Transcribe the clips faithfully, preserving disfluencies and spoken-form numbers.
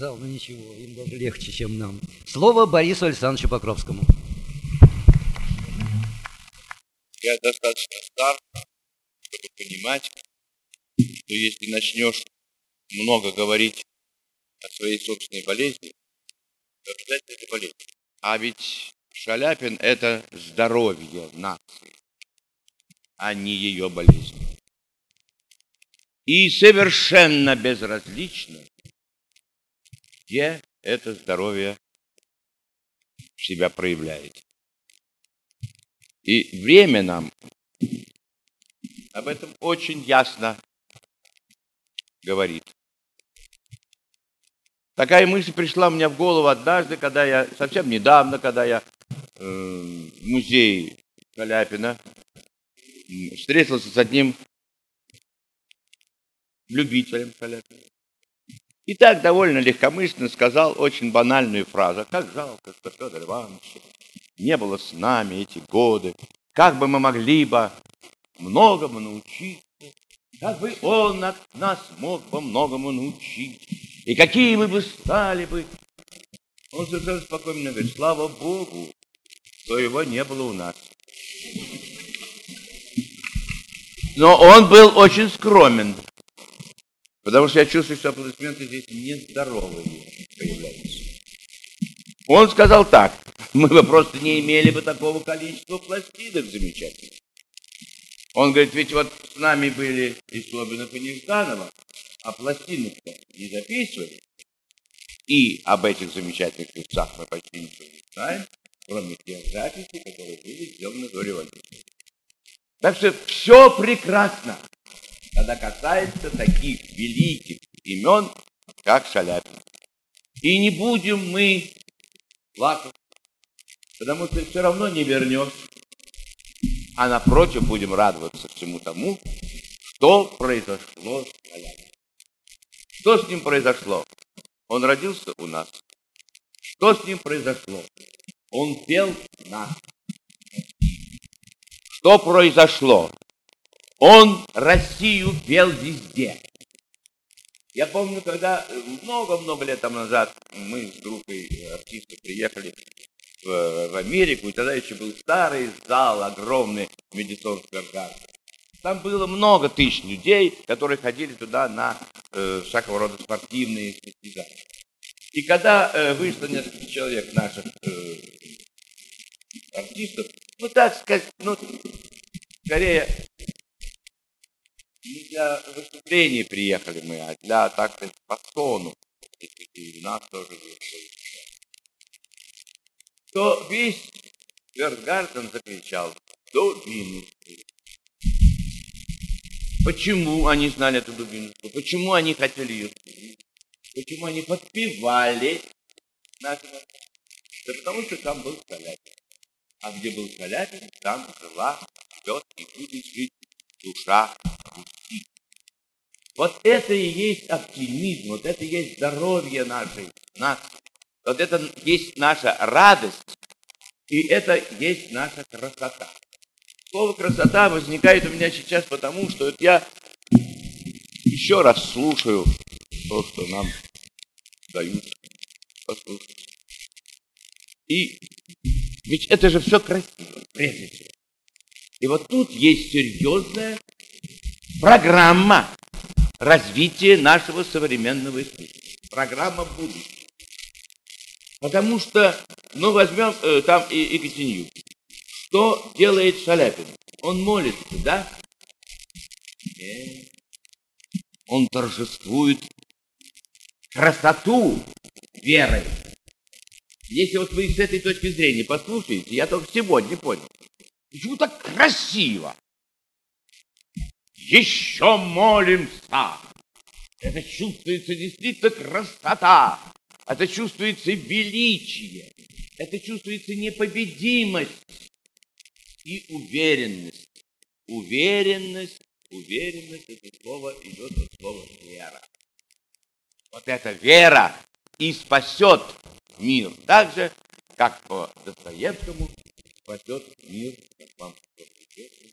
сказал, но ничего, им даже легче, чем нам. Слово Борису Александровичу Покровскому. Я достаточно стар, чтобы понимать, что если начнешь много говорить о своей собственной болезни, то обязательно это болезнь. А ведь Шаляпин – это здоровье нации, а не ее болезнь. И совершенно безразлично, где это здоровье себя проявляет. И время нам об этом очень ясно говорит. Такая мысль пришла мне в голову однажды, когда я, совсем недавно, когда я э, в музее Шаляпина встретился с одним любителем Шаляпина. И так довольно легкомысленно сказал очень банальную фразу: как жалко, что Федор Иванович не было с нами эти годы, как бы мы могли бы многому научиться, как бы он нас мог бы многому научить, и какие мы бы стали бы. Он совершенно спокойно говорит: слава Богу, что его не было у нас. Но он был очень скромен, потому что я чувствую, что аплодисменты здесь нездоровые появляются. Он сказал так: мы бы просто не имели бы такого количества пластинок замечательных. Он говорит: ведь вот с нами были и Собинов, и Нежданова, а пластинок-то не записывали. И об этих замечательных певцах мы почти ничего не знаем, кроме тех записей, которые были сделаны до революции. Так что все прекрасно, когда касается таких великих имен, как Шаляпин. И не будем мы плакать, потому что все равно не вернешь, а напротив будем радоваться всему тому, что произошло с Шаляпиным. Что с ним произошло? Он родился у нас. Что с ним произошло? Он пел нас. Что произошло? Он Россию пел везде. Я помню, когда много-много лет тому назад мы с группой артистов приехали в, в Америку, и тогда еще был старый зал, огромный Мэдисон Сквер Гарден. Там было много тысяч людей, которые ходили туда на э, всякого рода спортивные состязания. И когда э, вышло несколько человек наших э, артистов, ну так сказать, ну, скорее, не для выступления приехали мы, а для, так сказать, фасону, и у нас тоже есть, то весь Сквер-Гарден закричал: Дубинушки. Почему они знали эту Дубинушку? Почему они хотели ее слушать? Почему они подпевали нашему? Да потому что там был Шаляпин. А где был Шаляпин, там жила, живет и будет жить душа Руси. Вот это и есть оптимизм, вот это и есть здоровье нашей нации. Вот это есть наша радость, и это есть наша красота. Слово «красота» возникает у меня сейчас потому, что вот я еще раз слушаю то, что нам дают послушать. И ведь это же все красиво, прежде всего. И вот тут есть серьезная программа развития нашего современного искусства. Программа будущего. Потому что, ну, возьмем э, там и Екатеринбург. Что делает Шаляпин? Он молится, да? Нет. Он торжествует красоту веры. Если вот вы с этой точки зрения послушаете, я только сегодня понял, почему так красиво? Еще молимся. Это чувствуется действительно красота. Это чувствуется величие. Это чувствуется непобедимость и уверенность. Уверенность, уверенность, это слово идет от слова вера. Вот эта вера и спасет мир. Так же, как по Достоевскому спасет мир, как вам известно.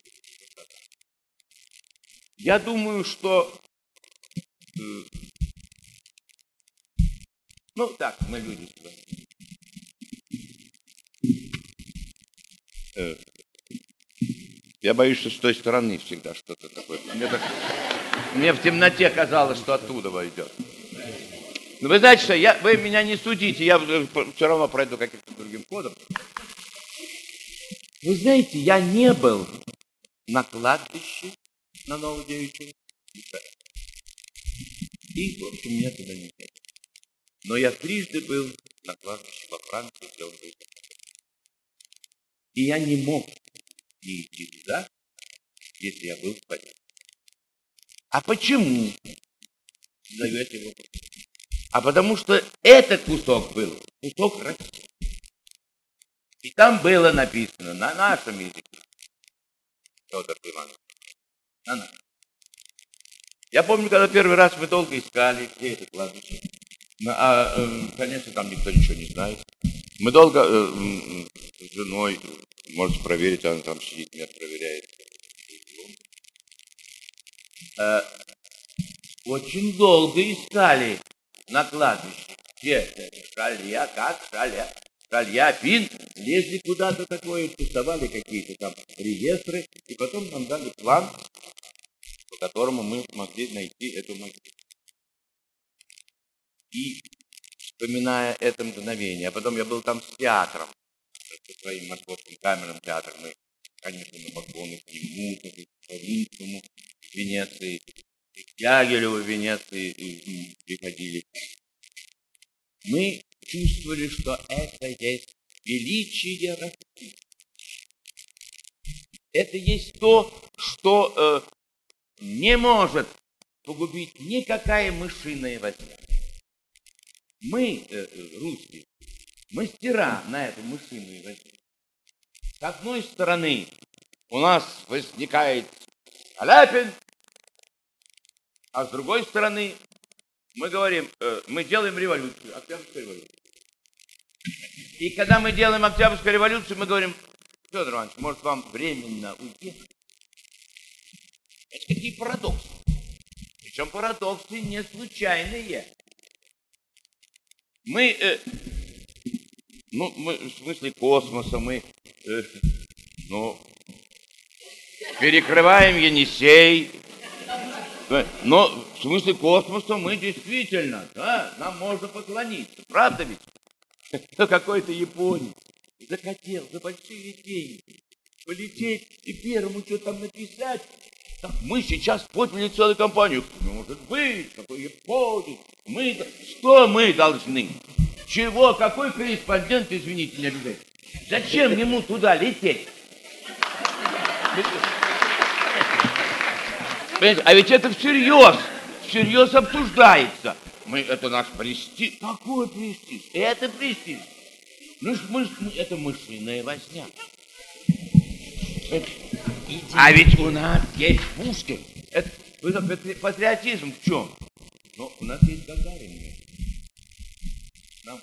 Я думаю, что э, Ну, так, мы люди с вами. Э, Я боюсь, что с той стороны всегда что-то такое. Мне, так... Мне в темноте казалось, что оттуда войдет. Но вы знаете что, я... вы меня не судите, я все равно пройду каким-то другим ходом. Вы знаете, я не был на кладбище на Новодевичьем. И, в общем, меня туда не взяли. Но я трижды был на кладбище во Франции, где он был. И я не мог не идти туда, если я был в порядке. А почему? Задаете вопрос. А потому что этот кусок был, кусок России. И там было написано на нашем языке. Федор Иванович. На нашем. Я помню, когда первый раз мы долго искали, где это кладбище. А, э, конечно, там никто ничего не знает. Мы долго э, с женой, можете проверить, она там сидит, меня проверяет. Э, очень долго искали на кладбище. Где это? Шалья, как шалья? Шальяпин. Лезли куда-то такое, тусовали какие-то там реестры, и потом нам дали план, по которому мы могли найти эту могилу. И, вспоминая это мгновение, а потом я был там с театром, со своим московским камерным театром, мы, конечно, на поклоны к нему, к Римскому в Венеции, к Дягилеву в Венеции и, и приходили. Мы чувствовали, что это есть величие России. Это есть то, что э, не может погубить никакая мышиная возня. Мы, э, русские, мастера на эту мышиную возню. С одной стороны у нас возникает Шаляпин, а с другой стороны мы говорим, э, мы делаем революцию, Октябрьскую революцию. И когда мы делаем Октябрьскую революцию, мы говорим, Федор Иванович, может вам временно уйти? Это какие парадоксы. Причем парадоксы не случайные. Мы, э, ну, мы, в смысле космоса, мы, э, ну, перекрываем Енисей. Но в смысле космоса мы действительно, да, нам можно поклониться. Правда ведь? Но какой-то японец захотел за большие деньги полететь и первому что там написать. Так мы сейчас подняли целую компанию. Может быть, какой японец. Мы, что мы должны? Чего? Какой корреспондент, извините меня, обязательно? Зачем ему туда лететь? Понимаете? А ведь это всерьез, всерьез обсуждается. Мы, это наш престиж. Какой престиж? Это престиж. Ну, мы, это мышиная возня. Это... А ведь у нас есть Пушкин. Это, это патриотизм в чем? Но у нас есть Гагарин. Нам...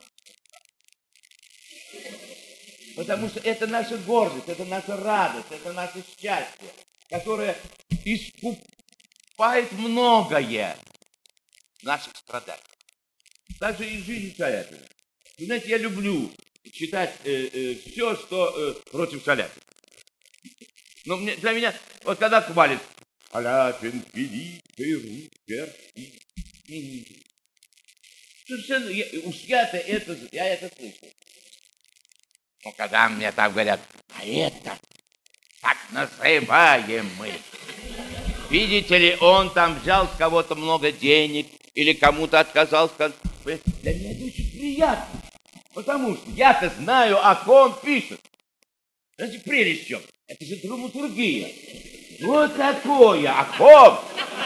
Потому что это наша гордость, это наша радость, это наше счастье, которое искупает многое наших страданий. Также и жизнь Шаляпина. Вы знаете, я люблю читать э, э, все, что э, против Шаляпина. Но мне, для меня, вот когда хвалит Шаляпин, великий русский, совершенно, я, уж я-то это, я это слышал. Но когда мне там говорят, а это так называемый, видите ли, он там взял с кого-то много денег или кому-то отказался, для меня это очень приятно, потому что я-то знаю, о ком пишет. Знаете, прелесть в чем? Это же драматургия. Вот такое, о ком?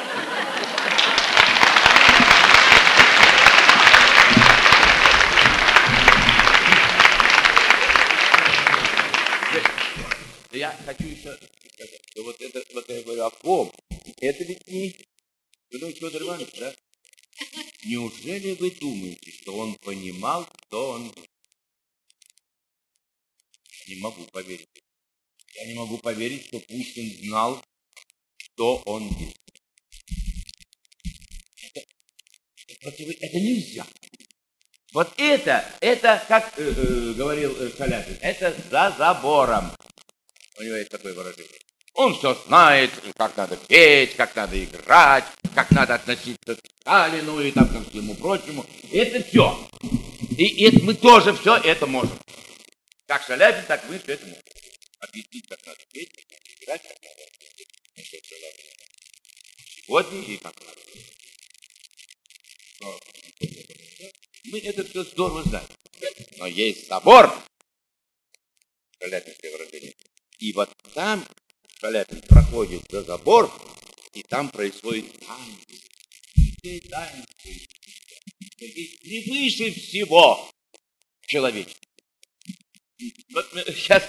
Я хочу еще сказать, что вот это, вот я говорю, о ком? Это ведь не... Вы думаете, Федор Иванович, да? Неужели вы думаете, что он понимал, кто он был? Не могу поверить. Я не могу поверить, что Пушкин знал, что он есть. Это, это, это нельзя. Вот это, это, как э, э, говорил э, Шаляпин, это за забором. У него есть такое выражение. Он все знает, как надо петь, как надо играть, как надо относиться к Сталину и там ко всему прочему. Это все. И это, мы тоже все это можем. Как Шаляпин, так мы все это можем. Объяснить, как надо петь, как надо играть, как надо относиться к Шаляпину. Сегодня и как надо. Мы это все здорово знаем. Но есть забор, Шаляпинское выражение. И вот там Шаляпин проходит за забор, и там происходит таинство. И таинство, есть превыше всего человечества. Вот сейчас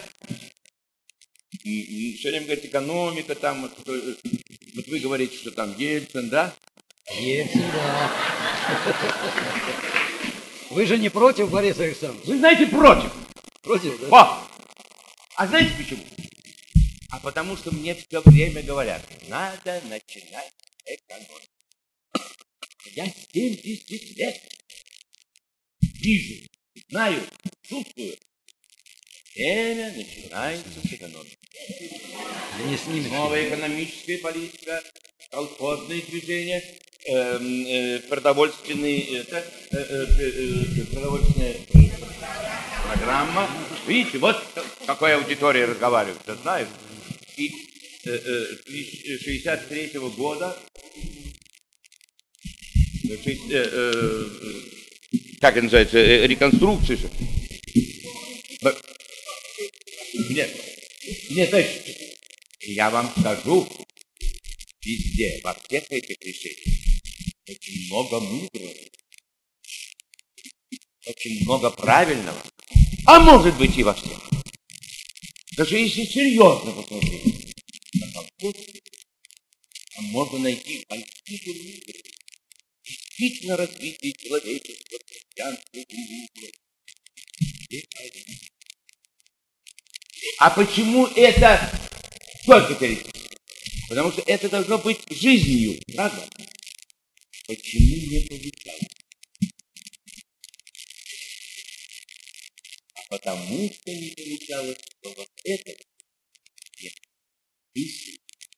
все время говорит экономика, там, вот, вот вы говорите, что там Ельцин, да? Ельцин, да. Вы же не против, Борис Александрович? Вы знаете, против. Против, да? О! А знаете почему? А потому что мне все время говорят, надо начинать экономить. Я семьдесят лет вижу, знаю, чувствую. Время начинается с экономики. Не снимет. Новая экономическая политика, колхозные движения, э, э, продовольственные, это, э, э, э, продовольственная программа. Видите, вот какой аудитория разговаривает, я знаю. И э, э, шестьдесят третьего года, э, э, э, как это называется, э, реконструкция же. Нет, нет, товарищи, я вам скажу, везде, во всех этих решениях очень много мудрого, очень много правильного, а может быть и во всех. Даже если серьезно посмотреть на колхоз, там можно найти большую мудрость, действительно развитие человечества, христианства, культуры. А почему это только теоретически? Потому что это должно быть жизнью, правда? Почему не получается? А потому что не получалось, что вот это нет истины.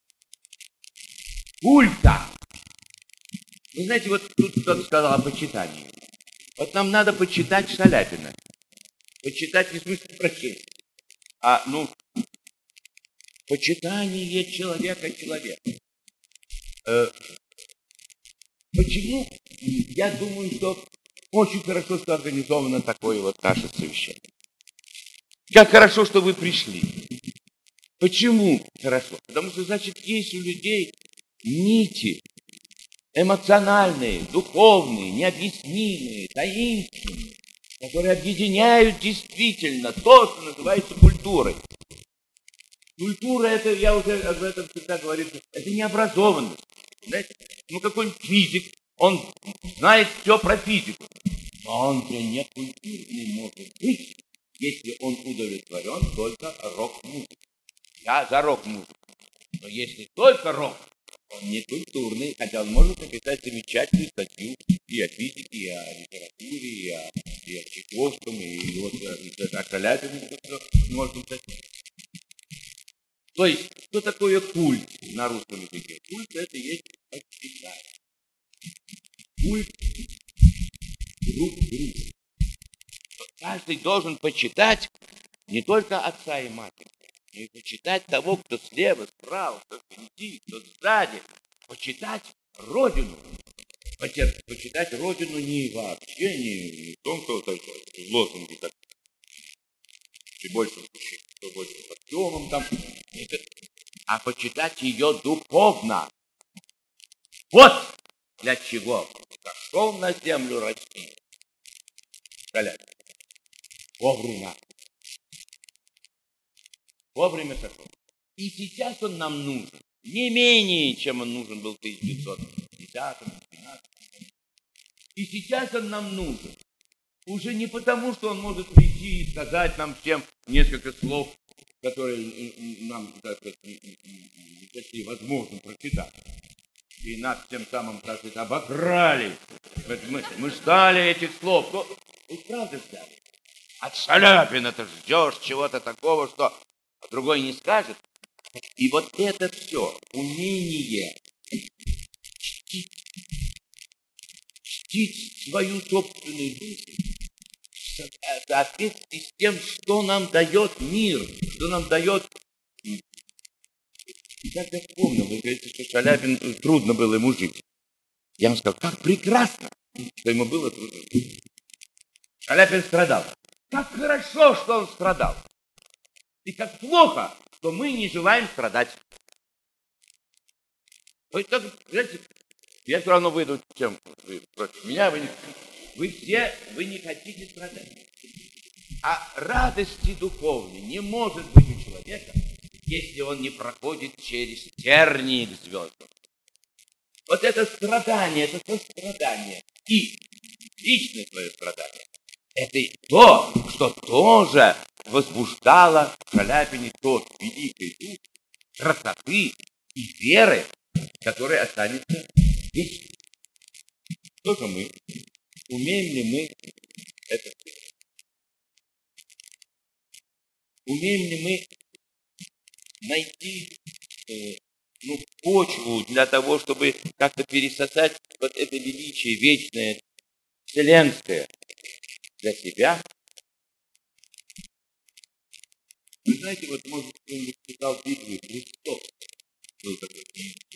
Культа. Вы знаете, вот тут кто-то сказал о почитании. Вот нам надо почитать Шаляпина. Почитать не в смысле прочесть. А, ну, почитание человека человека. Э, почему? Я думаю, что очень хорошо, что организовано такое вот наше совещание. Как хорошо, что вы пришли. Почему хорошо? Потому что, значит, есть у людей нити эмоциональные, духовные, необъяснимые, таинственные, которые объединяют действительно то, что называется культурой. Культура, это, я уже об этом всегда говорил, это необразованность. Знаете, ну какой-нибудь физик, он знает все про физику, но он же не культурный может быть, если он удовлетворен только рок-музыкой. Я за рок-музыку. Но если только рок, он не культурный, хотя он может написать замечательную статью и о физике, и о литературе, и о, и о Чайковском, и вот о Шаляпине можно написать. То есть, что такое культ на русском языке? Культ — это есть почитание. Культ друг друга. Каждый должен почитать не только отца и матери, но и почитать того, кто слева, справа, кто впереди, кто сзади. Почитать Родину. Почитать Родину не вообще, не, не в том, что вот лозунги так, и больше, что больше с Артемом там, а почитать ее духовно. Вот для чего сошел на землю России. Шаляпин. Вовремя. Вовремя сошел. И сейчас он нам нужен. Не менее, чем он нужен был в тысяча девятьсот десятом, двенадцатом. И сейчас он нам нужен. Уже не потому, что он может прийти и сказать нам всем несколько слов, которые нам, так сказать, не сочли возможным прочитать. И нас тем самым, как это, обокрали. Мы, мы ждали этих слов. Но, вы правда ждали? От Шаляпина ты ждешь чего-то такого, что другой не скажет. И вот это все, умение чтить, чтить свою собственную жизнь в соответствии с тем, что нам дает мир, что нам дает... И как я вспомнил, вы говорите, что Шаляпин, трудно было ему жить. Я вам сказал, как прекрасно, что ему было трудно жить. Шаляпин страдал. Как хорошо, что он страдал. И как плохо, что мы не желаем страдать. Вы так, знаете, я все равно выйду, чем вы против меня. Вы, не, вы все, вы не хотите страдать. А радости духовной не может быть у человека, если он не проходит через тернии к звездам. Вот это страдание, это сострадание и личное свое страдание. Это и то, что тоже возбуждало в Шаляпине тот великий дух красоты и веры, который останется вечным. Что же мы? Умеем ли мы это сделать? Умеем ли мы найти э, ну, почву для того, чтобы как-то пересосать вот это величие вечное, вселенское для себя? Вы знаете, вот, может, кто-нибудь читал Библию, Христос был такой.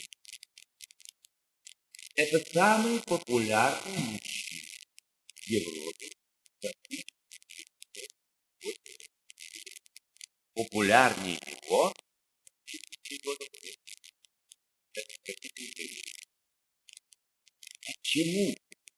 Это самый популярный мужчина в Европе. Популярнее его. Почему?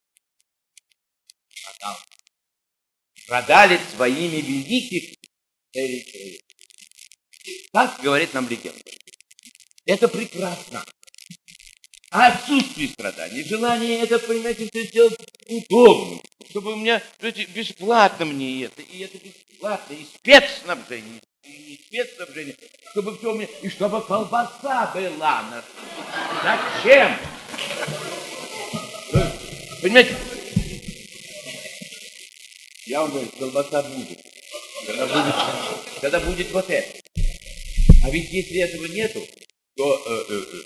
Продал. Продали своими великих целей. Так говорит нам легенда. Это прекрасно. А отсутствие страданий, желание это, понимаете, все сделать удобно, чтобы у меня, знаете, бесплатно мне это, и это бесплатно, и спецснабжение, и не спецснабжение, чтобы все у меня, и чтобы колбаса была. Зачем? Понимаете? Я вам говорю, колбаса будет. Когда будет, когда будет вот это. А ведь если этого нету, то... Э, э, э,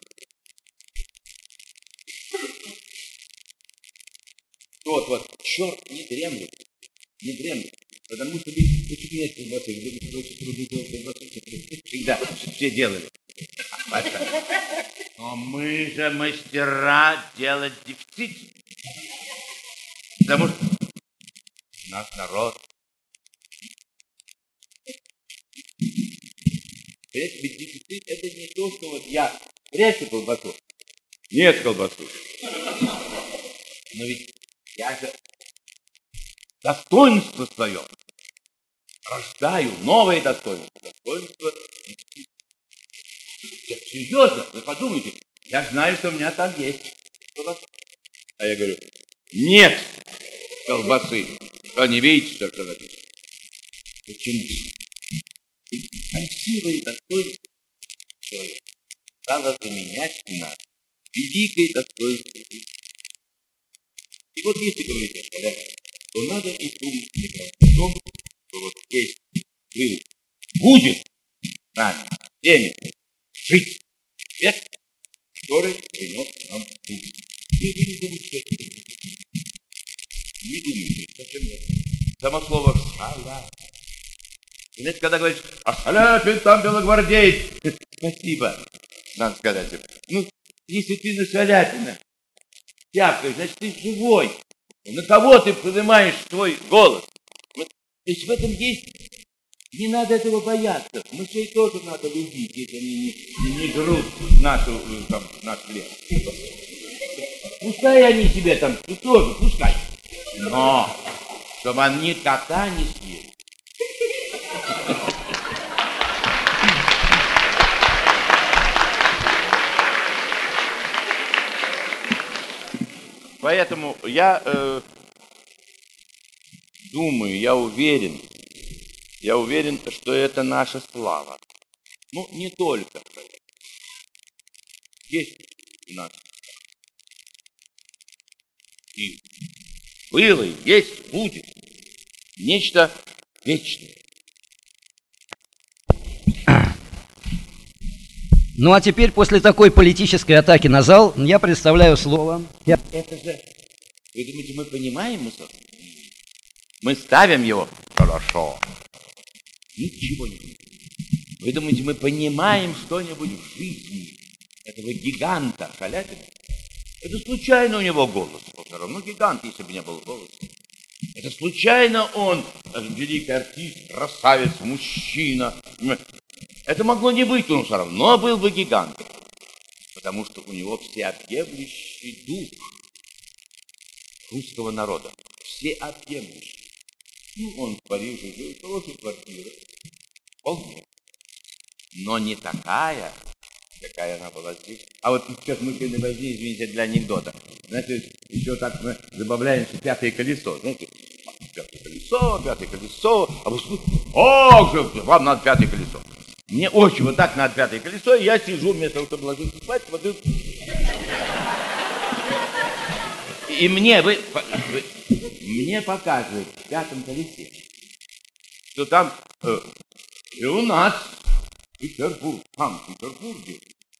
Вот, вот, черт не дремлет, не дремлет, потому что ведь почему нет колбасы, вы очень трудно делать колбасу, всегда все делали. Но мы же мастера делать дефицит, потому что наш народ. Понимаете, ведь дефицит это не то, что вот я прячу колбасу, нет колбасы, но ведь я же достоинство свое рождаю, новое достоинство. Достоинство. Серьезно, вы подумайте, я знаю, что у меня там есть колбаса. А я говорю, нет колбасы. Вы не видите, что это написано? Почему? Красивое достоинство человека стало заменять нас великое достоинство. И вот если говорить о Шаляпине, то надо и думать о том, что вот есть вы будет с нами всеми жить век, который принес нам жизнь. И вы не думаете, что это не думаете, совсем нет. Само слово «Шаляпин». Знаете, когда говоришь, а Шаляпин там белогвардеец, спасибо, надо сказать. Ну, если ты на Шаляпина тяпкаешь, значит, ты живой. На кого ты поднимаешь свой голос? То есть в этом есть... Не надо этого бояться. Мышей тоже надо любить, если они не, не, не грызут нашу, там, наш хлеб. Пускай они себе там, ты тоже, пускай. Но, чтобы они кота не съели. Поэтому я э, думаю, я уверен, я уверен, что это наша слава. Ну, не только. Есть у нас было и есть, будет. Нечто вечное. Ну а теперь, после такой политической атаки на зал, я представляю слово. Я... Это же, вы думаете, мы понимаем мусор? Мы ставим его хорошо. Ничего не понимаем. Вы думаете, мы понимаем что-нибудь в жизни этого гиганта Шаляпина? Это случайно у него голос. Все равно гигант, если бы не был голоса. Это случайно он, великий артист, красавец, мужчина. Это могло не быть, он все равно был бы гигантом. Потому что у него всеобъемлющий дух русского народа. Всеобъемлющий. Ну, он в Париже жил, хорошая квартира. Вполне. Но не такая, какая она была здесь. А вот сейчас мы на войне, извините, для анекдота. Знаете, еще так мы добавляемся пятое колесо. Знаете, пятое колесо, пятое колесо. А вы слушайте, ох же, вам надо пятое колесо. Мне очень вот так надо пятое колесо, и я сижу вместо того, чтобы ложиться спать, смотрю. И мне, вы, вы мне показывают в пятом колесе, что там э, и у нас Петербург, там, в Петербурге,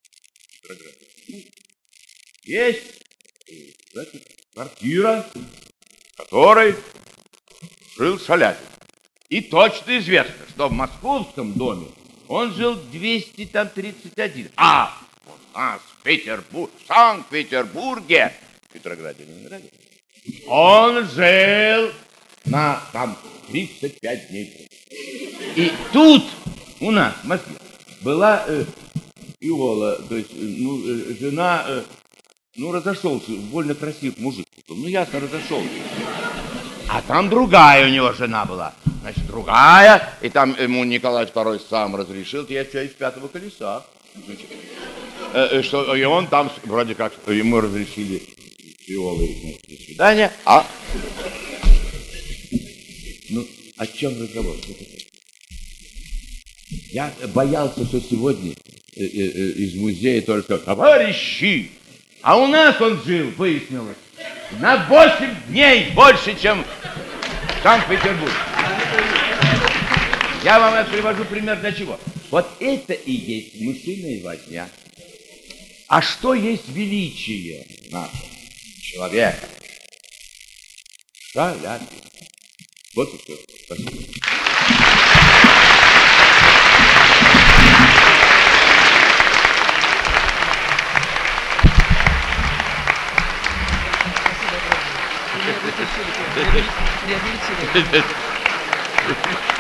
есть, значит, квартира, в которой жил Шаляпин. И точно известно, что в московском доме он жил двести тридцать один. А у нас в Петербурге, в Санкт-Петербурге, в Петрограде, Ленинграде, он жил на там тридцать пять дней. И тут у нас в Москве была э, Иола, то есть, ну, э, жена, э, ну, разошелся, больно красивый мужик. Ну, ясно, разошелся. А там другая у него жена была. Значит, другая, и там ему Николай второй сам разрешил, я все из пятого колеса. Значит, э, э, что, и он там, вроде как, ему разрешили Иолы, до свидания, а... Ну, о чем разговор? Я боялся, что сегодня э, э, э, из музея только товарищи, а у нас он жил, выяснилось, на восемь дней больше, чем в Санкт-Петербурге. Я вам это привожу пример для чего. Вот это и есть мышиная возня. А что есть величие нашего человека? Шаляпин. Вот и все. Спасибо. Реабилитировали.